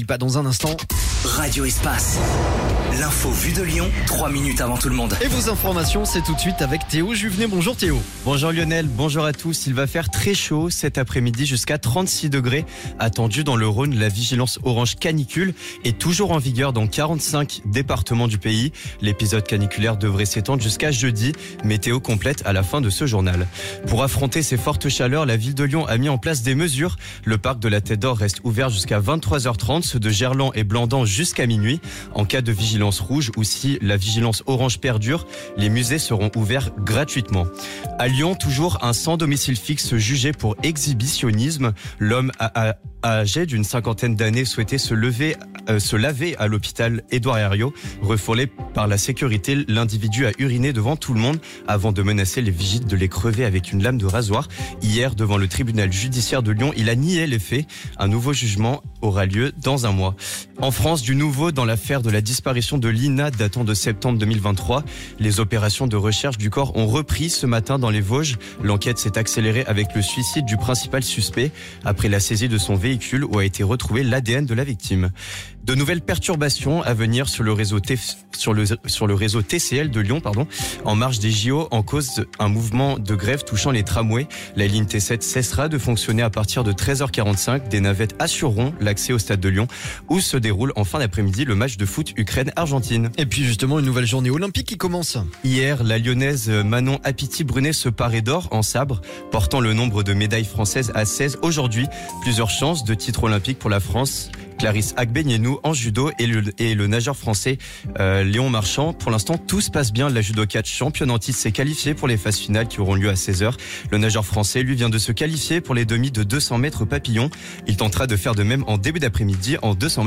pas dans un instant. Radio Espace. L'info vue de Lyon, 3 minutes avant tout le monde. Et vos informations, c'est tout de suite avec Théo Juvenet. Bonjour Théo. Bonjour Lionel, bonjour à tous. Il va faire très chaud cet après-midi, jusqu'à 36 degrés attendu dans le Rhône. La vigilance orange canicule est toujours en vigueur dans 45 départements du pays. L'épisode caniculaire devrait s'étendre jusqu'à jeudi. Météo complète à la fin de ce journal. Pour affronter ces fortes chaleurs, la ville de Lyon a mis en place des mesures. Le parc de la Tête d'Or reste ouvert jusqu'à 23h30, ceux de Gerland et Blandan jusqu'à minuit. En cas de vigilance rouge ou si la vigilance orange perdure, les musées seront ouverts gratuitement. À Lyon, toujours un sans domicile fixe jugé pour exhibitionnisme. L'homme âgé d'une cinquantaine d'années souhaitait se laver à l'hôpital Édouard Herriot. Refoulé par la sécurité, l'individu a uriné devant tout le monde avant de menacer les vigiles de les crever avec une lame de rasoir. Hier, devant le tribunal judiciaire de Lyon, il a nié les faits. Un nouveau jugement aura lieu dans un mois. En France, du nouveau dans l'affaire de la disparition de Lina datant de septembre 2023. Les opérations de recherche du corps ont repris ce matin dans les Vosges. L'enquête s'est accélérée avec le suicide du principal suspect après la saisie de son véhicule où a été retrouvé l'ADN de la victime. De nouvelles perturbations à venir sur le réseau TCL de Lyon, en marge des JO, en cause un mouvement de grève touchant les tramways. La ligne T7 cessera de fonctionner à partir de 13h45. Des navettes assureront l'accès au stade de Lyon où se déroule en fin d'après-midi le match de foot Ukraine-Argentine. Et puis justement, une nouvelle journée olympique qui commence. Hier, la lyonnaise Manon Apiti-Brunet se parait d'or en sabre, portant le nombre de médailles françaises à 16 aujourd'hui. Plusieurs chances de titre olympique pour la France. Clarisse Agbenienou en judo et le nageur français Léon Marchand. Pour l'instant, tout se passe bien. La judoka championne en titre s'est qualifiée pour les phases finales qui auront lieu à 16h. Le nageur français, lui, vient de se qualifier pour les demi de 200 mètres papillon. Il tentera de faire de même en début d'après-midi en 200 mètres.